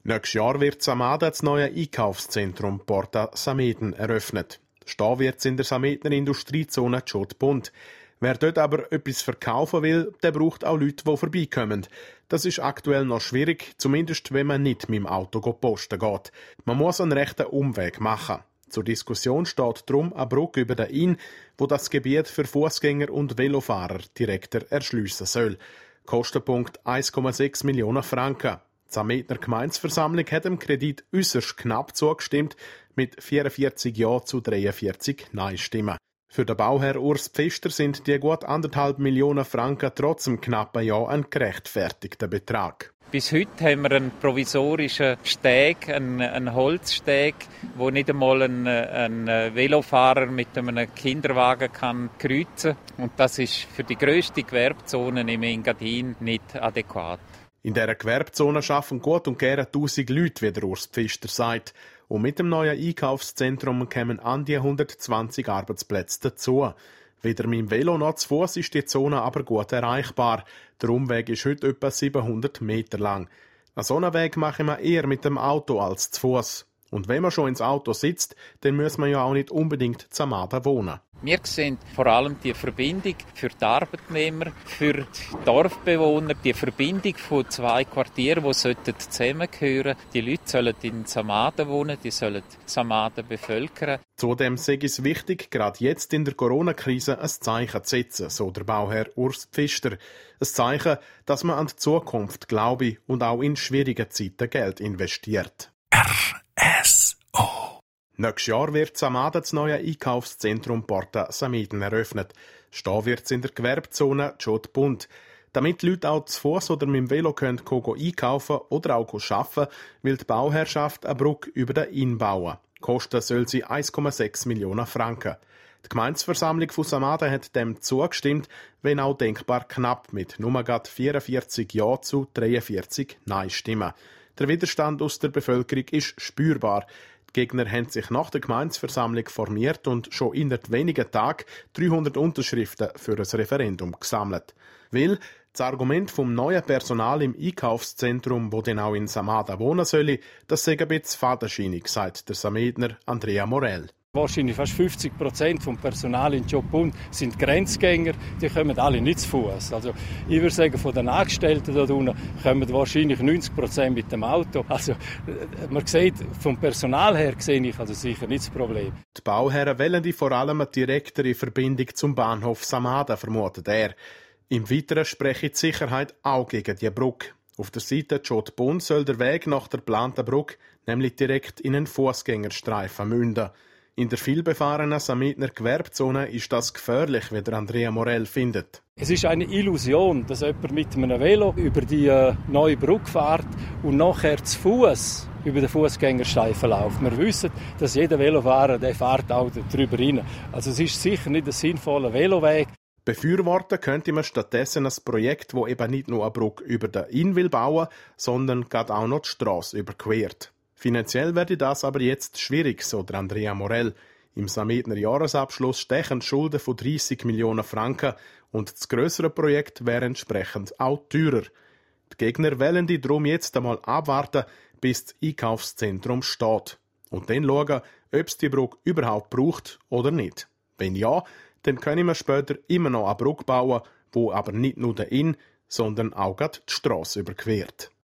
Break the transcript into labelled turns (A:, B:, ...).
A: Nächstes Jahr wird Samada das neue Einkaufszentrum Porta Sameten eröffnet. Stehen wird es in der Sametner Industriezone Tschotbund. Wer dort aber etwas verkaufen will, der braucht auch Leute, die vorbeikommen. Das ist aktuell noch schwierig, zumindest wenn man nicht mit dem Auto posten geht. Man muss einen rechten Umweg machen. Zur Diskussion steht darum eine Brücke über den Inn, wo das Gebiet für Fußgänger und Velofahrer direkter erschliessen soll. Kostenpunkt 1,6 Millionen Franken. Die Sametner Gemeindeversammlung hat dem Kredit äußerst knapp zugestimmt, mit 44 Ja zu 43 Nein-Stimmen. Für den Bauherr Urs Pfister sind die gut 1,5 Millionen Franken trotz dem knappen Ja ein gerechtfertigter Betrag.
B: Bis heute haben wir einen provisorischen Steg, einen Holzsteg, wo nicht einmal ein Velofahrer mit einem Kinderwagen kann kreuzen kann. Und das ist für die grösste Gewerbezone im Engadin nicht adäquat.
A: In dieser Gewerbezone arbeiten gut und gerne 1000 Leute, wie der Urs Pfister sagt. Und mit dem neuen Einkaufszentrum kommen an die 120 Arbeitsplätze dazu. Weder mit dem Velo noch zu Fuss ist die Zone aber gut erreichbar. Der Umweg ist heute etwa 700 Meter lang. Einen solchen Weg mache man eher mit dem Auto als zu Fuss. Und wenn man schon ins Auto sitzt, dann muss man ja auch nicht unbedingt in Samada wohnen.
B: Wir sehen vor allem die Verbindung für die Arbeitnehmer, für die Dorfbewohner, die Verbindung von zwei Quartieren, die zusammengehören. Die Leute sollen in Samada wohnen, die sollen Samada bevölkern.
A: Zudem sei es wichtig, gerade jetzt in der Corona-Krise ein Zeichen zu setzen, so der Bauherr Urs Pfister. Ein Zeichen, dass man an die Zukunft glaube und auch in schwierigen Zeiten Geld investiert.
C: RSO.
A: Nächstes Jahr wird Samada das neue Einkaufszentrum Porta Sameten eröffnet. Stehen wird es in der Gewerbezone Tschotbund. Damit Leute auch zu Fuss oder mit dem Velo können einkaufen oder auch arbeiten, will die Bauherrschaft eine Brücke über den Inn bauen. Kosten soll sie 1,6 Millionen Franken. Die Gemeindeversammlung von Samada hat dem zugestimmt, wenn auch denkbar knapp mit nur gerade 44 Ja zu 43 Nein-Stimmen. Der Widerstand aus der Bevölkerung ist spürbar. Die Gegner haben sich nach der Gemeindeversammlung formiert und schon innerhalb weniger Tagen 300 Unterschriften für ein Referendum gesammelt. Weil das Argument vom neuen Personal im Einkaufszentrum, wo dann auch in Samada wohnen soll, das sei ein bisschen fadenscheinig, sagt der Sametner Andrea Morell.
D: Wahrscheinlich fast 50% vom Personal in Tschotbund sind Grenzgänger, die kommen alle nicht zu Fuß. Also ich würde sagen, von den Angestellten dort unten kommen wahrscheinlich 90% mit dem Auto. Also man sieht, vom Personal her sehe ich also sicher nicht das Problem.
A: Die Bauherren wollen vor allem eine direktere Verbindung zum Bahnhof Samada, vermutet er. Im Weiteren spreche die Sicherheit auch gegen die Brücke. Auf der Seite Tschotbund soll der Weg nach der geplanten Brücke nämlich direkt in einen Fußgängerstreifen münden. In der vielbefahrenen Sametner Gewerbezone ist das gefährlich, wie der Andrea Morell findet.
D: Es ist eine Illusion, dass jemand mit einem Velo über die neue Brücke fährt und nachher zu Fuß über den Fußgängerstreifen läuft. Wir wissen, dass jeder Velofahrer der fährt auch darüber rein. Also es ist sicher nicht ein sinnvoller Veloweg.
A: Befürworten könnte man stattdessen ein Projekt, das eben nicht nur eine Brücke über den Inn will bauen, sondern gerade auch noch die Strasse überquert. Finanziell werde das aber jetzt schwierig, so der Andrea Morell. Im Sametner Jahresabschluss stechen Schulden von 30 Millionen Franken und das grössere Projekt wäre entsprechend auch teurer. Die Gegner wollen die darum jetzt einmal abwarten, bis das Einkaufszentrum steht. Und dann schauen, ob es die Brücke überhaupt braucht oder nicht. Wenn ja, dann können wir später immer noch eine Brücke bauen, wo aber nicht nur den Inn, sondern auch die Strasse überquert.